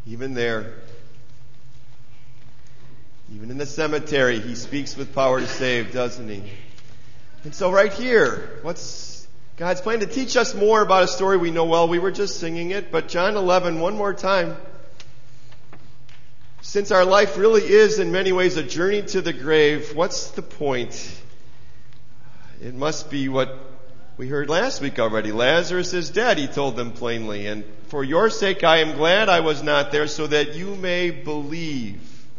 Even there, even in the cemetery, he speaks with power to save, doesn't he? And so right here, what's God's plan? To teach us more about a story we know well. We were just singing it, but John 11, one more time. Since our life really is in many ways a journey to the grave, what's the point? It must be what we heard last week already. Lazarus is dead, he told them plainly. And for your sake I am glad I was not there, so that you may believe.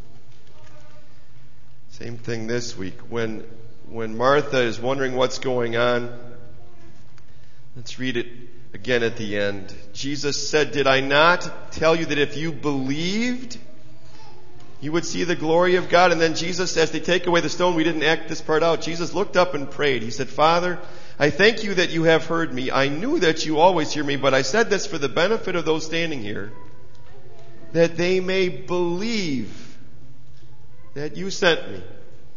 Same thing this week. When Martha is wondering what's going on, let's read it again at the end. Jesus said, "Did I not tell you that if you believed, you would see the glory of God?" And then Jesus, as they take away the stone, we didn't act this part out. Jesus looked up and prayed. He said, "Father, I thank you that you have heard me. I knew that you always hear me, but I said this for the benefit of those standing here, that they may believe that you sent me."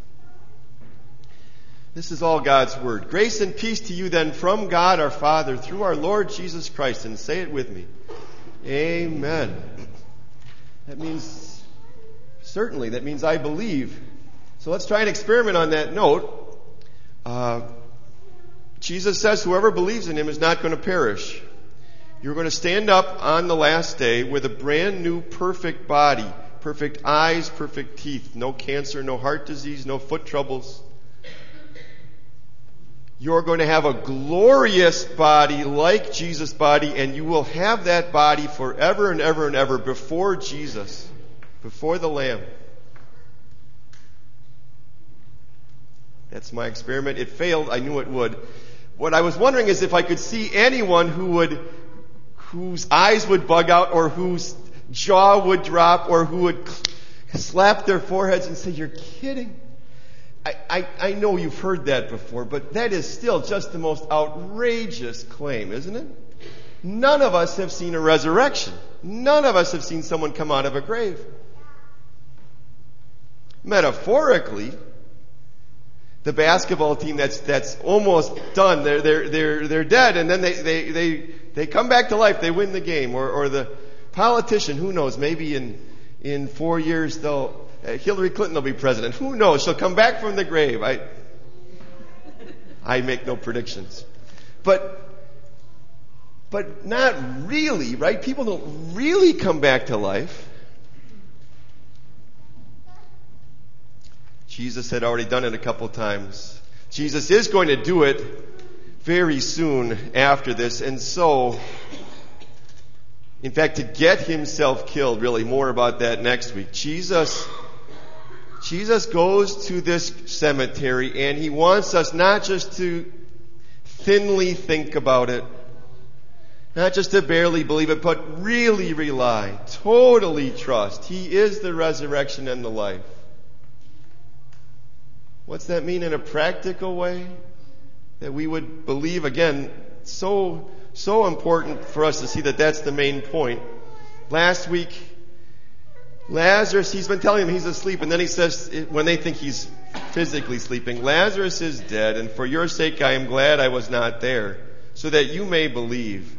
This is all God's word. Grace and peace to you then from God our Father through our Lord Jesus Christ. And say it with me. Amen. That means, certainly, that means I believe. So let's try and experiment on that note. Jesus says whoever believes in him is not going to perish. You're going to stand up on the last day with a brand new perfect body, perfect eyes, perfect teeth, no cancer, no heart disease, no foot troubles. You're going to have a glorious body like Jesus' body, and you will have that body forever and ever and ever before Jesus, before the Lamb. That's my experiment. It failed. I knew it would. What I was wondering is if I could see anyone whose eyes would bug out, or whose jaw would drop, or who would slap their foreheads and say, "You're kidding." I know you've heard that before, but that is still just the most outrageous claim, isn't it? None of us have seen a resurrection. None of us have seen someone come out of a grave. Metaphorically, the basketball team that's almost done, they're dead, and then they come back to life, they win the game. Or the politician, who knows, maybe in 4 years Hillary Clinton will be president. Who knows? She'll come back from the grave. I make no predictions. But not really, right? People don't really come back to life. Jesus had already done it a couple times. Jesus is going to do it very soon after this. And so, in fact, to get himself killed, really, more about that next week. Jesus goes to this cemetery, and he wants us not just to thinly think about it, not just to barely believe it, but really rely, totally trust. He is the resurrection and the life. What's that mean in a practical way? That we would believe, again, so important for us to see that that's the main point. Last week, Lazarus, he's been telling them he's asleep, and then he says, when they think he's physically sleeping, "Lazarus is dead, and for your sake I am glad I was not there, so that you may believe."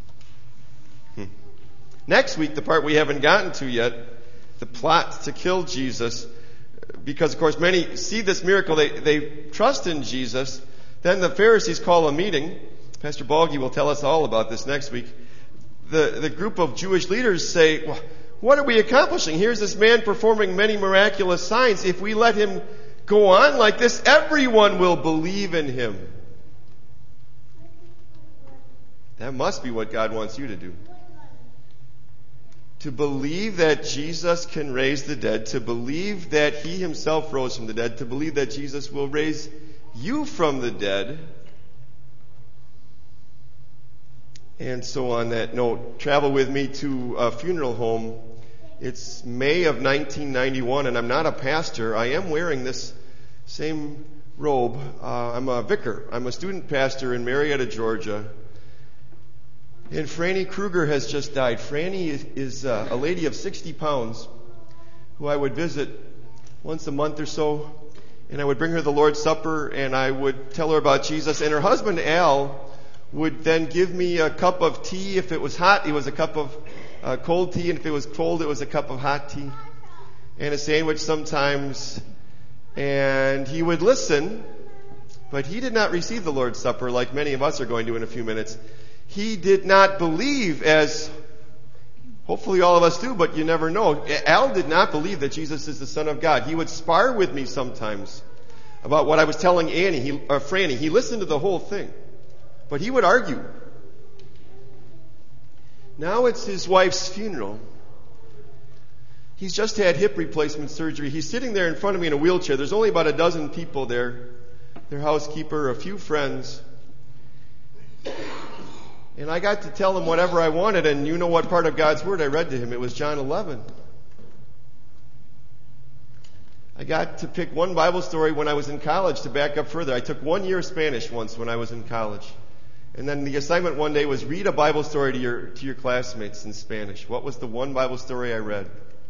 Next week, the part we haven't gotten to yet, the plot to kill Jesus, because of course many see this miracle, they trust in Jesus. Then the Pharisees call a meeting. Pastor Balgi will tell us all about this next week. The group of Jewish leaders say, "Well, what are we accomplishing? Here's this man performing many miraculous signs. If we let him go on like this, everyone will believe in him." That must be what God wants you to do. To believe that Jesus can raise the dead, to believe that he himself rose from the dead, to believe that Jesus will raise you from the dead. And so on that note, travel with me to a funeral home. It's May of 1991, and I'm not a pastor. I am wearing this same robe. I'm a vicar. I'm a student pastor in Marietta, Georgia. And Franny Kruger has just died. Franny is a lady of 60 pounds who I would visit once a month or so. And I would bring her the Lord's Supper, and I would tell her about Jesus. And her husband, Al, would then give me a cup of tea. If it was hot, it was a cup of cold tea, and if it was cold, it was a cup of hot tea, and a sandwich sometimes. And he would listen, but he did not receive the Lord's Supper like many of us are going to in a few minutes. He did not believe, as hopefully all of us do, but you never know. Al did not believe that Jesus is the Son of God. He would spar with me sometimes about what I was telling Franny. He listened to the whole thing, but he would argue. Now it's his wife's funeral. He's just had hip replacement surgery. He's sitting there in front of me in a wheelchair. There's only about a dozen people there. Their housekeeper, a few friends. And I got to tell him whatever I wanted, and you know what part of God's Word I read to him. It was John 11. I got to pick one Bible story when I was in college to back up further. I took 1 year of Spanish once when I was in college. And then the assignment one day was read a Bible story to your classmates in Spanish. What was the one Bible story I read?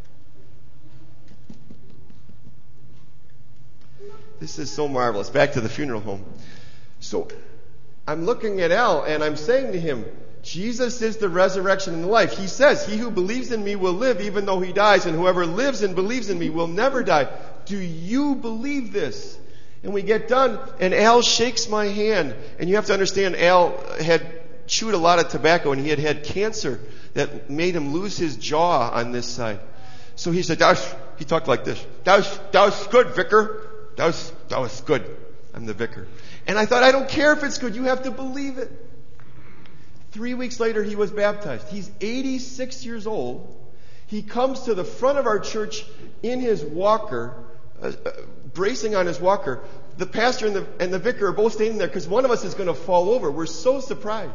This is so marvelous. Back to the funeral home. So I'm looking at Al and I'm saying to him, Jesus is the resurrection and the life. He says, he who believes in me will live even though he dies, and whoever lives and believes in me will never die. Do you believe this? And we get done, and Al shakes my hand. And you have to understand, Al had chewed a lot of tobacco, and he had had cancer that made him lose his jaw on this side. So he said, he talked like this. That was good, vicar. That was good. I'm the vicar. And I thought, I don't care if it's good. You have to believe it. 3 weeks later, he was baptized. He's 86 years old. He comes to the front of our church in his walker, bracing on his walker. The pastor and the vicar are both standing there because one of us is going to fall over. We're so surprised.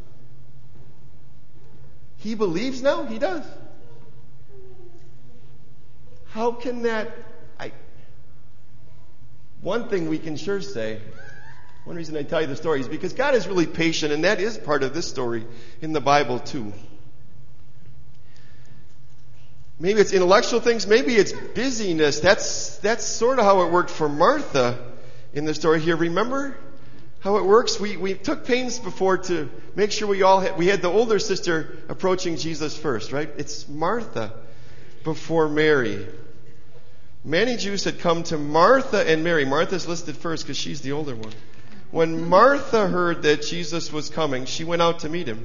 He believes now? He does. How can that... One thing we can sure say, one reason I tell you the story is because God is really patient, and that is part of this story in the Bible too. Maybe it's intellectual things, maybe it's busyness. That's sort of how it worked for Martha in the story here. Remember how it works? We took pains before to make sure we had the older sister approaching Jesus first, right? It's Martha before Mary. Many Jews had come to Martha and Mary. Martha's listed first because she's the older one. When Martha heard that Jesus was coming, she went out to meet him.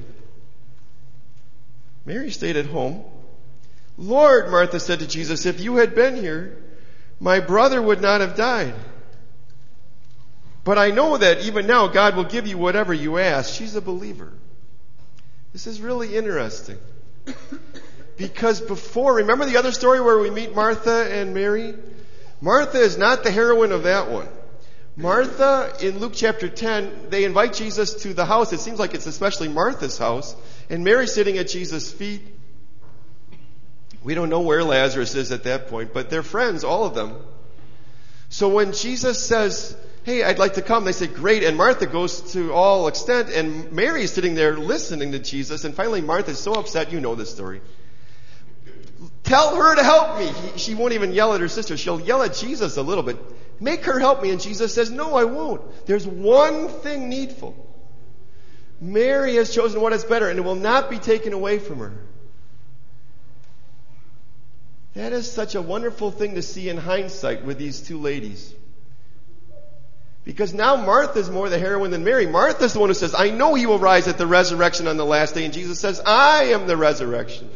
Mary stayed at home. Lord, Martha said to Jesus, if you had been here, my brother would not have died. But I know that even now God will give you whatever you ask. She's a believer. This is really interesting. Because remember the other story where we meet Martha and Mary? Martha is not the heroine of that one. Martha, in Luke chapter 10, they invite Jesus to the house. It seems like it's especially Martha's house. And Mary's sitting at Jesus' feet. We don't know where Lazarus is at that point, but they're friends, all of them. So when Jesus says, hey, I'd like to come, they say, great. And Martha goes to all extent, and Mary is sitting there listening to Jesus. And finally, Martha's so upset, you know this story. Tell her to help me. She won't even yell at her sister. She'll yell at Jesus a little bit. Make her help me. And Jesus says, no, I won't. There's one thing needful. Mary has chosen what is better, and it will not be taken away from her. That is such a wonderful thing to see in hindsight with these two ladies. Because now Martha's more the heroine than Mary. Martha's the one who says, I know he will rise at the resurrection on the last day. And Jesus says, I am the resurrection.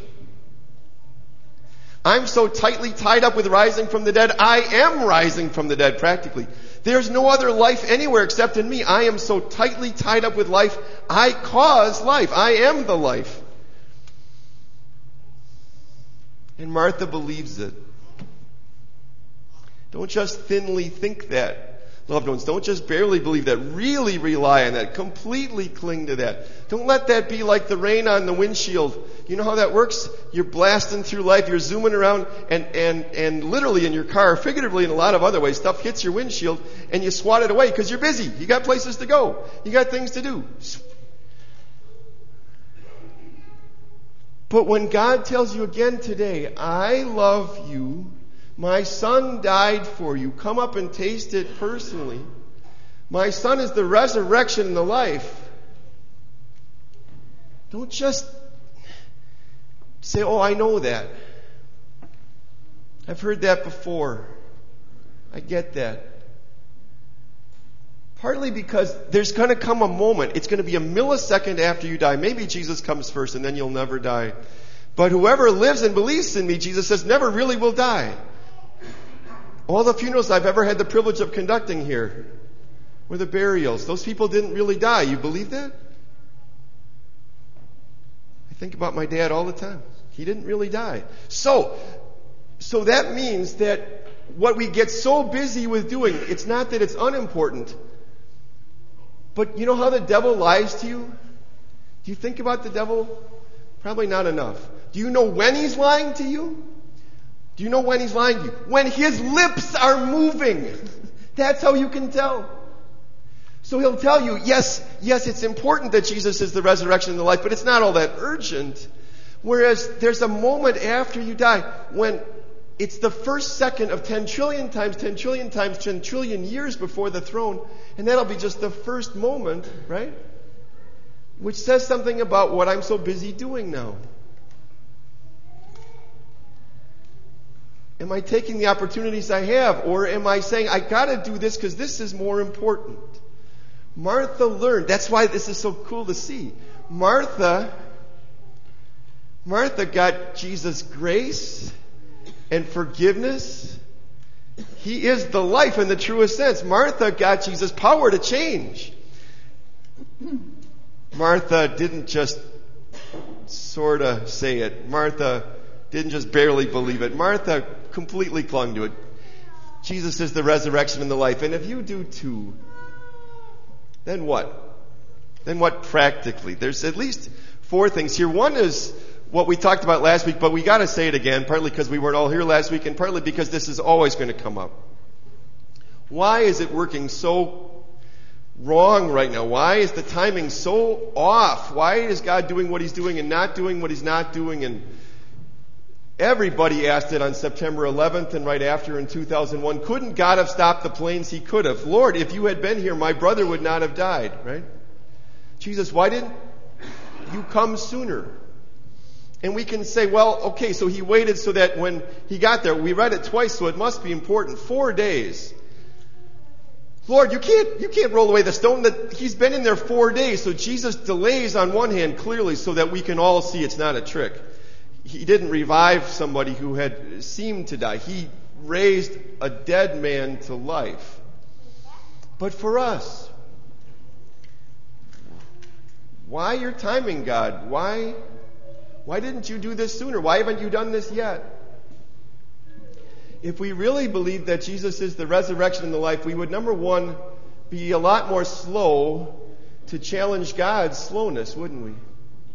I'm so tightly tied up with rising from the dead, I am rising from the dead, practically. There's no other life anywhere except in me. I am so tightly tied up with life, I cause life. I am the life. And Martha believes it. Don't just thinly think that. Loved ones, don't just barely believe that. Really rely on that. Completely cling to that. Don't let that be like the rain on the windshield. You know how that works? You're blasting through life. You're zooming around and literally in your car, figuratively in a lot of other ways, stuff hits your windshield and you swat it away because you're busy. You got places to go. You got things to do. But when God tells you again today, I love you, my son died for you. Come up and taste it personally. My son is the resurrection and the life. Don't just, say, oh, I know that. I've heard that before. I get that. Partly because there's going to come a moment, it's going to be a millisecond after you die. Maybe Jesus comes first and then you'll never die. But whoever lives and believes in me, Jesus says, never really will die. All the funerals I've ever had the privilege of conducting here were the burials. Those people didn't really die. You believe that? I think about my dad all the time. He didn't really die. So that means that what we get so busy with doing, it's not that it's unimportant, but you know how the devil lies to you? Do you think about the devil? Probably not enough. Do you know when he's lying to you? Do you know when he's lying to you? When his lips are moving. That's how you can tell. So he'll tell you, yes, it's important that Jesus is the resurrection and the life, but it's not all that urgent. Whereas there's a moment after you die when it's the first second of 10 trillion times 10 trillion times 10 trillion years before the throne, and that'll be just the first moment, right? Which says something about what I'm so busy doing now. Am I taking the opportunities I have, or am I saying, I gotta do this because this is more important? Martha learned. That's why this is so cool to see. Martha got Jesus' grace and forgiveness. He is the life in the truest sense. Martha got Jesus' power to change. Martha didn't just sort of say it. Martha didn't just barely believe it. Martha completely clung to it. Jesus is the resurrection and the life. And if you do too, then what? Then what practically? There's at least 4 things here. One is what we talked about last week, but we got to say it again, partly because we weren't all here last week, and partly because this is always going to come up. Why is it working so wrong right now? Why is the timing so off? Why is God doing what He's doing and not doing what He's not doing? And everybody asked it on September 11th and right after in 2001. Couldn't God have stopped the planes? He could have. Lord, if you had been here, my brother would not have died, right? Jesus, why didn't you come sooner? And we can say, well, okay, so he waited so that when he got there, we read it twice, so it must be important. 4 days. Lord, you can't roll away the stone. That he's been in there 4 days. So Jesus delays on one hand clearly so that we can all see it's not a trick. He didn't revive somebody who had seemed to die. He raised a dead man to life. But for us, why your timing, God? Why didn't you do this sooner? Why haven't you done this yet? If we really believed that Jesus is the resurrection and the life, we would, number one, be a lot more slow to challenge God's slowness, wouldn't we?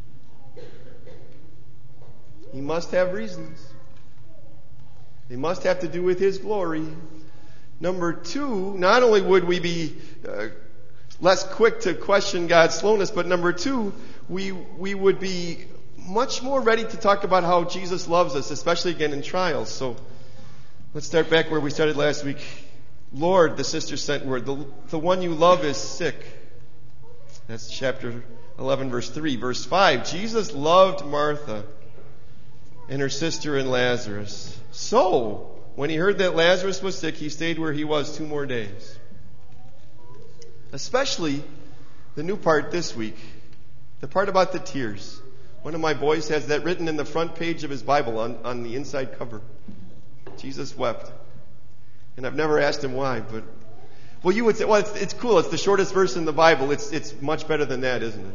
He must have reasons. They must have to do with His glory. Number two, not only would we be less quick to question God's slowness, but number two, we would be much more ready to talk about how Jesus loves us, especially again in trials. So let's start back where we started last week. Lord, the sister sent word, the one you love is sick. That's chapter 11, verse 3. Verse 5, Jesus loved Martha and her sister and Lazarus. So, when he heard that Lazarus was sick, he stayed where he was 2 more days. Especially the new part this week, the part about the tears. One of my boys has that written in the front page of his Bible on the inside cover. Jesus wept. And I've never asked him why, but... Well, you would say, well, it's cool. It's the shortest verse in the Bible. It's much better than that, isn't it?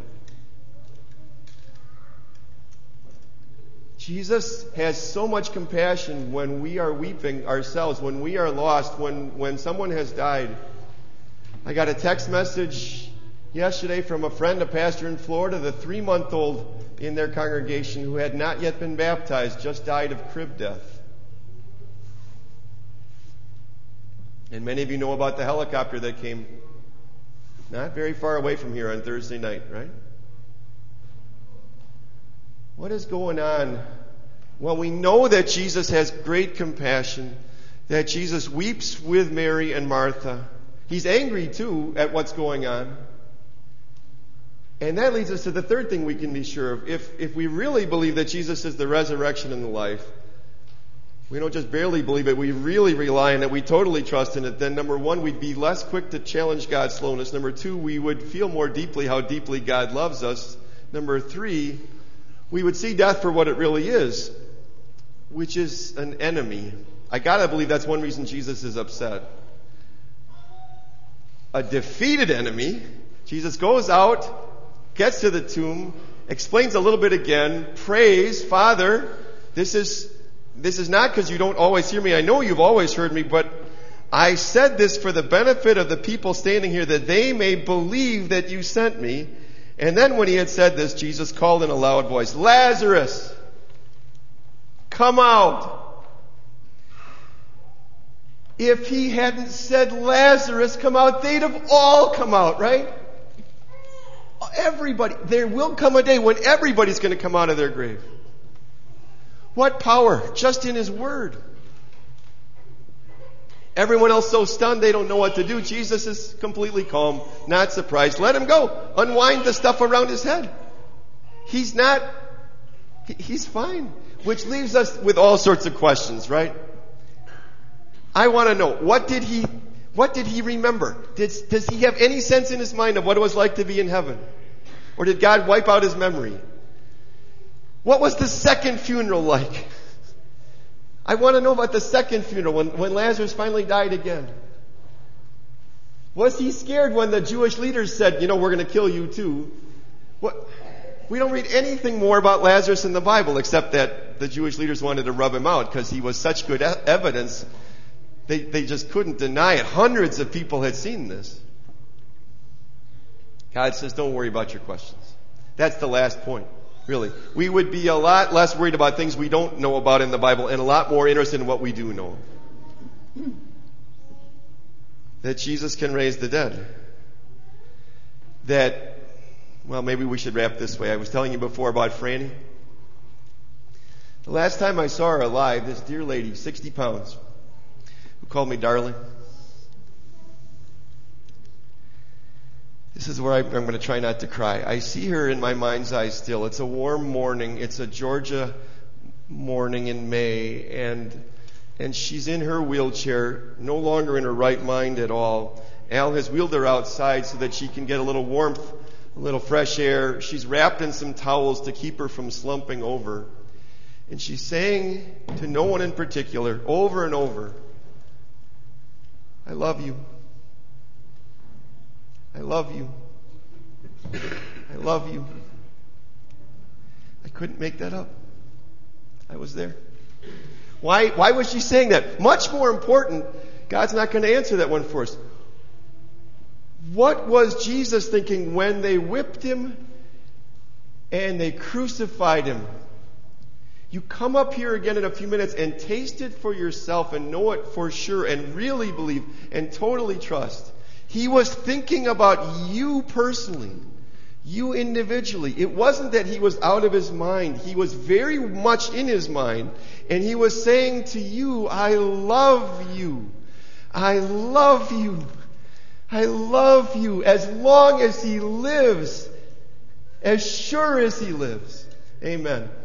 Jesus has so much compassion when we are weeping ourselves, when we are lost, when someone has died. I got a text message yesterday from a friend, a pastor in Florida, the 3-month-old in their congregation who had not yet been baptized, just died of crib death. And many of you know about the helicopter that came not very far away from here on Thursday night, right? What is going on? Well, we know that Jesus has great compassion, that Jesus weeps with Mary and Martha. He's angry too at what's going on. And that leads us to the third thing we can be sure of. If we really believe that Jesus is the resurrection and the life, we don't just barely believe it, we really rely on it, we totally trust in it, then number one, we'd be less quick to challenge God's slowness. Number two, we would feel more deeply how deeply God loves us. Number three, we would see death for what it really is, which is an enemy. I gotta believe that's one reason Jesus is upset. A defeated enemy. Jesus goes out, gets to the tomb, explains a little bit again, prays, Father, this is not because you don't always hear me. I know you've always heard me, but I said this for the benefit of the people standing here, that they may believe that you sent me. And then when he had said this, Jesus called in a loud voice, Lazarus, come out. If he hadn't said Lazarus, come out, they'd have all come out, right? Everybody. There will come a day when everybody's going to come out of their grave. What power? Just in his word. Everyone else so stunned they don't know what to do. Jesus is completely calm, not surprised. Let him go. Unwind the stuff around his head. He's fine. Which leaves us with all sorts of questions, right? I want to know, what did he remember? Does he have any sense in his mind of what it was like to be in heaven? Or did God wipe out his memory? What was the second funeral like? I want to know about the second funeral when Lazarus finally died again. Was he scared when the Jewish leaders said, we're going to kill you too? We don't read anything more about Lazarus in the Bible except that the Jewish leaders wanted to rub him out because he was such good evidence. They just couldn't deny it. Hundreds of people had seen this. God says, don't worry about your questions. That's the last point. Really. We would be a lot less worried about things we don't know about in the Bible and a lot more interested in what we do know. That Jesus can raise the dead. Maybe we should wrap this way. I was telling you before about Franny. The last time I saw her alive, this dear lady, 60 pounds, who called me darling. This is where I'm going to try not to cry. I see her in my mind's eye still. It's a warm morning. It's a Georgia morning in May, and she's in her wheelchair, no longer in her right mind at all. Al has wheeled her outside so that she can get a little warmth, a little fresh air. She's wrapped in some towels to keep her from slumping over. And she's saying to no one in particular, over and over, I love you. I love you. I love you. I couldn't make that up. I was there. Why was she saying that? Much more important, God's not going to answer that one for us. What was Jesus thinking when they whipped him and they crucified him? You come up here again in a few minutes and taste it for yourself and know it for sure and really believe and totally trust. He was thinking about you personally, you individually. It wasn't that he was out of his mind. He was very much in his mind. And he was saying to you, I love you. I love you. I love you as long as he lives, as sure as he lives. Amen.